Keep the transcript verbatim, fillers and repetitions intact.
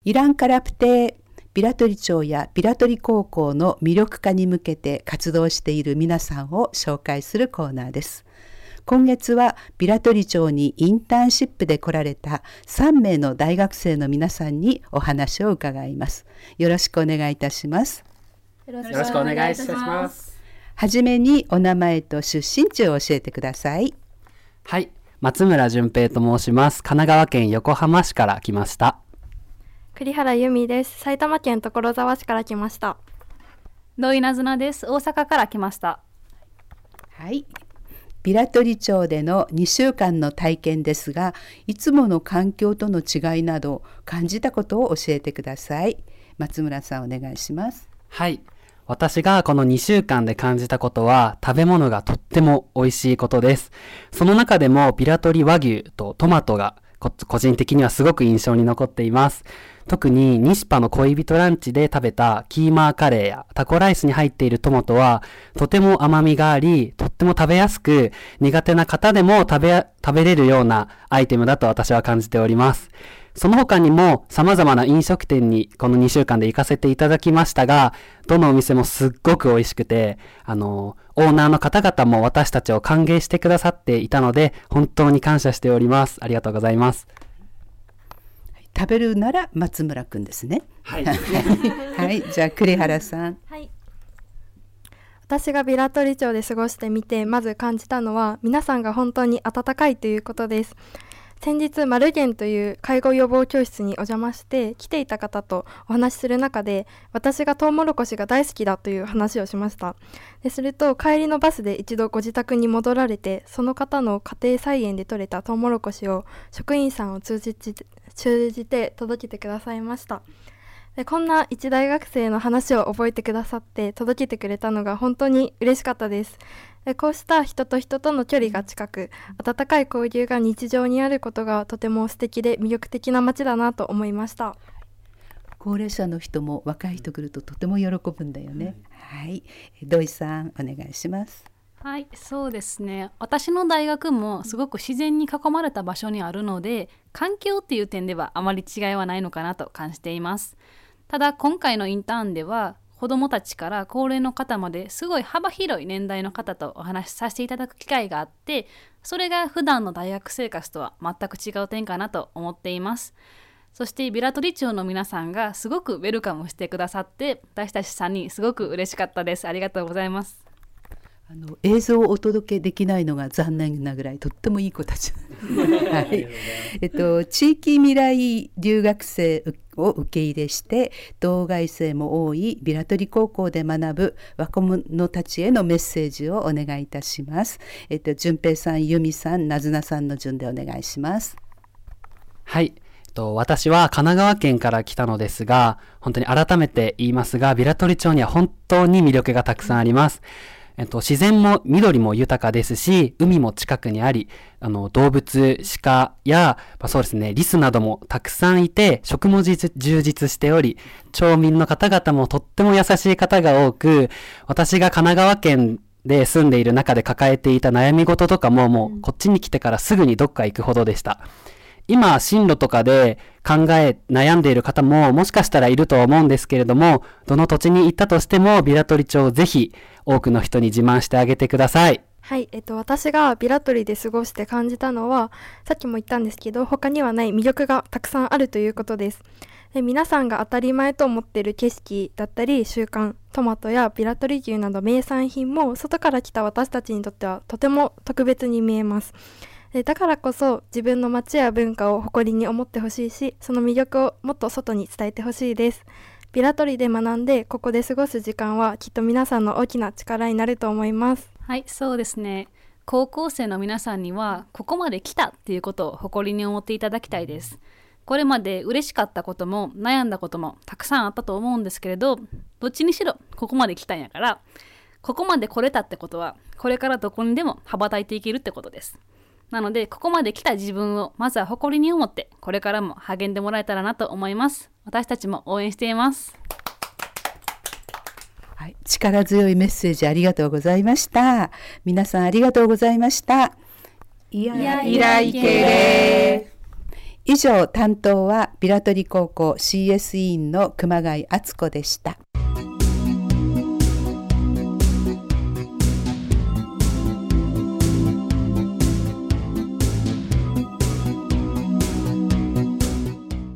イランカラプテビラトリ町やビラトリ高校の魅力化に向けて活動している皆さんを紹介するコーナーです。今月はビラトリ町にインターンシップで来られたさんめいの大学生の皆さんにお話を伺います。よろしくお願いいたします。 よろしくお願いいたします。 はじめにお名前と出身地を教えてください。 はい、松村純平と申します。神奈川県横浜市から来ました。 栗原由美です。埼玉県所沢市から来ました。 土井なずなです。大阪から来ました。 はい、ビラトリ町でのにしゅうかんの体験ですが、いつもの環境との違いなど感じたことを教えてください。松村さん、お願いします。 はい、私がこのにしゅうかんで感じたことは、食べ物がとっても美味しいことです。その中でもビラトリ和牛とトマトが個人的にはすごく印象に残っています。特にニシパの恋人ランチで食べたキーマーカレーやタコライスに入っているトマトはとても甘みがあり、とっても食べやすく、苦手な方でも食べ、食べれるようなアイテムだと私は感じております。その他にも様々な飲食店にこのにしゅうかんで行かせていただきましたが、どのお店もすっごく美味しくて、あの、オーナーの方々も私たちを歓迎してくださっていたので、本当に感謝しております。ありがとうございます。 食べるなら松村くんですね。 はい。 はい、じゃあ栗原さん。 はい。私がビラトリ町で過ごしてみて、まず感じたのは、皆さんが本当に温かいということです。先日マルゲンという介護予防教室にお邪魔して来ていた方とお話しする中で、私がトウモロコシが大好きだという話をしました。ですると帰りのバスで一度ご自宅に戻られて、その方の家庭菜園で採れたトウモロコシを職員さんを通じて通じて届けてくださいました。でこんな一大学生の話を覚えてくださって届けてくれたのが本当に嬉しかったです。でこうした人と人との距離が近く、温かい交流が日常にあることがとても素敵で魅力的な街だなと思いました。 高齢者の人も若い人来るととても喜ぶんだよね。はい、土井さん、お願いします。 はい、そうですね。私の大学もすごく自然に囲まれた場所にあるので、環境っていう点ではあまり違いはないのかなと感じています。ただ今回のインターンでは、子どもたちから高齢の方まですごい幅広い年代の方とお話しさせていただく機会があって、それが普段の大学生活とは全く違う点かなと思っています。そしてビラトリ町の皆さんがすごくウェルカムしてくださって、私たちさんにんすごく嬉しかったです。ありがとうございます。 あの映像をお届けできないのが残念なぐらいとってもいい子たち、はいえっと、地域未来留学生を受け入れして同外生も多いビラトリ高校で学ぶ若者たちへのメッセージをお願いいたします。えっと、純平さん、由美さん、なずなさんの順でお願いします。 はい、えっと、私は神奈川県から来たのですが、本当に改めて言いますが、ビラトリ町には本当に魅力がたくさんあります。えっと、自然も緑も豊かですし、海も近くにあり、あの動物、鹿や、まあ、そうですね、リスなどもたくさんいて、食も充実しており、町民の方々もとっても優しい方が多く、私が神奈川県で住んでいる中で抱えていた悩み事とかも、もうこっちに来てからすぐにどっか行くほどでした。今進路とかで考え悩んでいる方ももしかしたらいるとは思うんですけれども、どの土地に行ったとしてもビラトリ町をぜひ多くの人に自慢してあげてください。 はい、えっと、私がビラトリで過ごして感じたのは、さっきも言ったんですけど、他にはない魅力がたくさんあるということです。で皆さんが当たり前と思っている景色だったり習慣、トマトやビラトリ牛など名産品も外から来た私たちにとってはとても特別に見えます。でだからこそ自分の街や文化を誇りに思ってほしいし、その魅力をもっと外に伝えてほしいです。ビラトリで学んでここで過ごす時間はきっと皆さんの大きな力になると思います。 はい、そうですね。高校生の皆さんにはここまで来たっていうことを誇りに思っていただきたいです。これまで嬉しかったことも悩んだこともたくさんあったと思うんですけれど、どっちにしろここまで来たんやから、ここまで来れたってことはこれからどこにでも羽ばたいていけるってことです。なのでここまで来た自分をまずは誇りに思って、これからも励んでもらえたらなと思います。私たちも応援しています。 はい、力強いメッセージありがとうございました。皆さんありがとうございました。いやいらいけれ。 以上、担当はビラトリ高校 シーエス 委員の熊谷敦子でした。